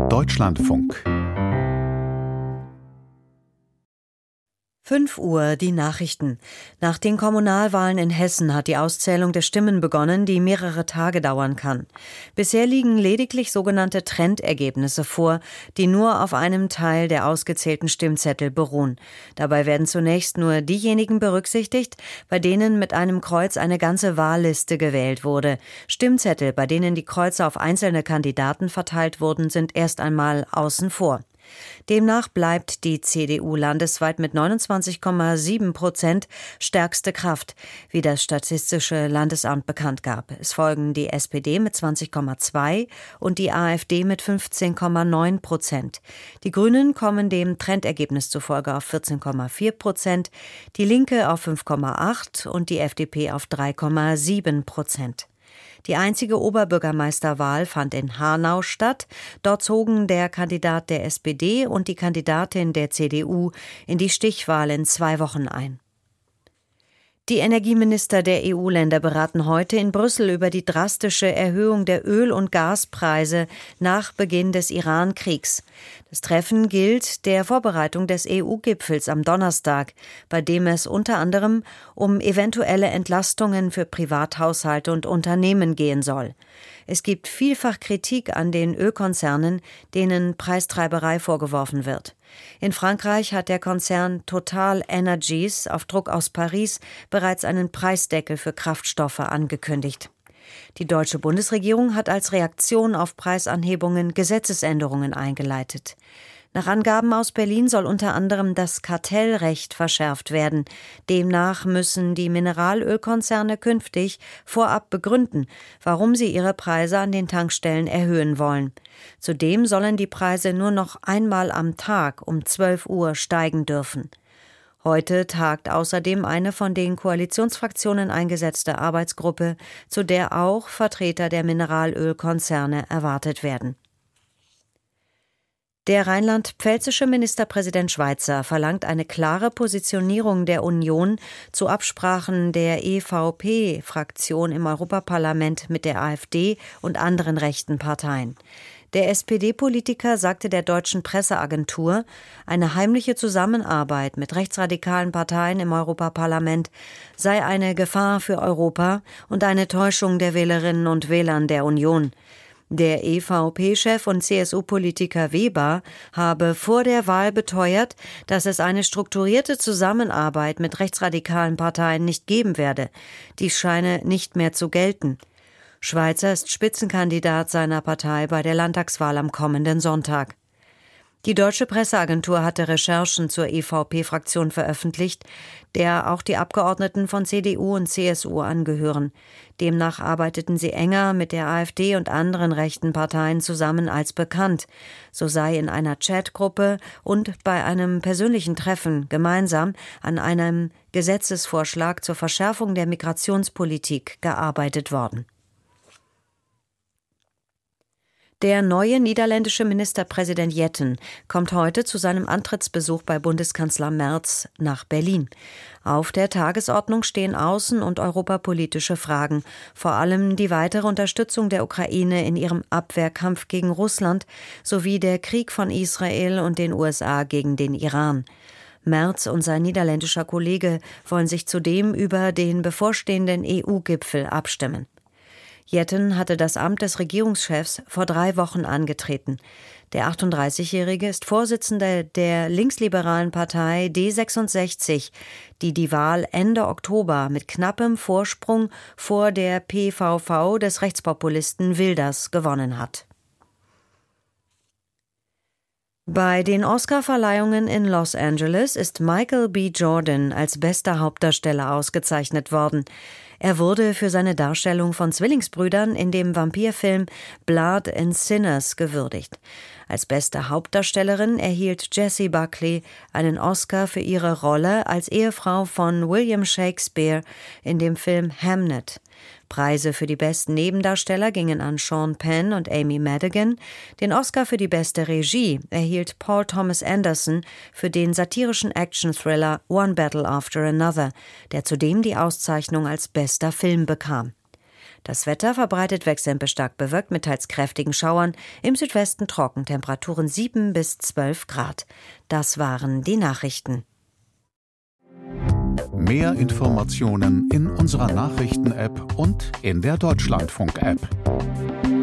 Deutschlandfunk 5 Uhr, die Nachrichten. Nach den Kommunalwahlen in Hessen hat die Auszählung der Stimmen begonnen, die mehrere Tage dauern kann. Bisher liegen lediglich sogenannte Trendergebnisse vor, die nur auf einem Teil der ausgezählten Stimmzettel beruhen. Dabei werden zunächst nur diejenigen berücksichtigt, bei denen mit einem Kreuz eine ganze Wahlliste gewählt wurde. Stimmzettel, bei denen die Kreuze auf einzelne Kandidaten verteilt wurden, sind erst einmal außen vor. Demnach bleibt die CDU landesweit mit 29,7% stärkste Kraft, wie das Statistische Landesamt bekannt gab. Es folgen die SPD mit 20,2% und die AfD mit 15,9%. Die Grünen kommen dem Trendergebnis zufolge auf 14,4%, die Linke auf 5,8% und die FDP auf 3,7%. Die einzige Oberbürgermeisterwahl fand in Hanau statt. Dort zogen der Kandidat der SPD und die Kandidatin der CDU in die Stichwahl in 2 Wochen ein. Die Energieminister der EU-Länder beraten heute in Brüssel über die drastische Erhöhung der Öl- und Gaspreise nach Beginn des Iran-Kriegs. Das Treffen gilt der Vorbereitung des EU-Gipfels am Donnerstag, bei dem es unter anderem um eventuelle Entlastungen für Privathaushalte und Unternehmen gehen soll. Es gibt vielfach Kritik an den Ölkonzernen, denen Preistreiberei vorgeworfen wird. In Frankreich hat der Konzern Total Energies auf Druck aus Paris bereits einen Preisdeckel für Kraftstoffe angekündigt. Die deutsche Bundesregierung hat als Reaktion auf Preisanhebungen Gesetzesänderungen eingeleitet. Nach Angaben aus Berlin soll unter anderem das Kartellrecht verschärft werden. Demnach müssen die Mineralölkonzerne künftig vorab begründen, warum sie ihre Preise an den Tankstellen erhöhen wollen. Zudem sollen die Preise nur noch einmal am Tag um 12 Uhr steigen dürfen. Heute tagt außerdem eine von den Koalitionsfraktionen eingesetzte Arbeitsgruppe, zu der auch Vertreter der Mineralölkonzerne erwartet werden. Der rheinland-pfälzische Ministerpräsident Schweizer verlangt eine klare Positionierung der Union zu Absprachen der EVP-Fraktion im Europaparlament mit der AfD und anderen rechten Parteien. Der SPD-Politiker sagte der deutschen Presseagentur, eine heimliche Zusammenarbeit mit rechtsradikalen Parteien im Europaparlament sei eine Gefahr für Europa und eine Täuschung der Wählerinnen und Wählern der Union. Der EVP-Chef und CSU-Politiker Weber habe vor der Wahl beteuert, dass es eine strukturierte Zusammenarbeit mit rechtsradikalen Parteien nicht geben werde. Dies scheine nicht mehr zu gelten. Schweizer ist Spitzenkandidat seiner Partei bei der Landtagswahl am kommenden Sonntag. Die deutsche Presseagentur hatte Recherchen zur EVP-Fraktion veröffentlicht, der auch die Abgeordneten von CDU und CSU angehören. Demnach arbeiteten sie enger mit der AfD und anderen rechten Parteien zusammen als bekannt. So sei in einer Chatgruppe und bei einem persönlichen Treffen gemeinsam an einem Gesetzesvorschlag zur Verschärfung der Migrationspolitik gearbeitet worden. Der neue niederländische Ministerpräsident Jetten kommt heute zu seinem Antrittsbesuch bei Bundeskanzler Merz nach Berlin. Auf der Tagesordnung stehen außen- und europapolitische Fragen, vor allem die weitere Unterstützung der Ukraine in ihrem Abwehrkampf gegen Russland sowie der Krieg von Israel und den USA gegen den Iran. Merz und sein niederländischer Kollege wollen sich zudem über den bevorstehenden EU-Gipfel abstimmen. Jetten hatte das Amt des Regierungschefs vor 3 Wochen angetreten. Der 38-Jährige ist Vorsitzender der linksliberalen Partei D66, die die Wahl Ende Oktober mit knappem Vorsprung vor der PVV des Rechtspopulisten Wilders gewonnen hat. Bei den Oscar-Verleihungen in Los Angeles ist Michael B. Jordan als bester Hauptdarsteller ausgezeichnet worden. Er wurde für seine Darstellung von Zwillingsbrüdern in dem Vampirfilm Blood and Sinners gewürdigt. Als beste Hauptdarstellerin erhielt Jessie Buckley einen Oscar für ihre Rolle als Ehefrau von William Shakespeare in dem Film Hamnet. Preise für die besten Nebendarsteller gingen an Sean Penn und Amy Madigan. Den Oscar für die beste Regie erhielt Paul Thomas Anderson für den satirischen Action-Thriller One Battle After Another, der zudem die Auszeichnung als bester Film bekam. Das Wetter verbreitet wechselnd bis stark bewölkt mit teils kräftigen Schauern, im Südwesten trocken, Temperaturen 7 bis 12 Grad. Das waren die Nachrichten. Mehr Informationen in unserer Nachrichten-App und in der Deutschlandfunk-App.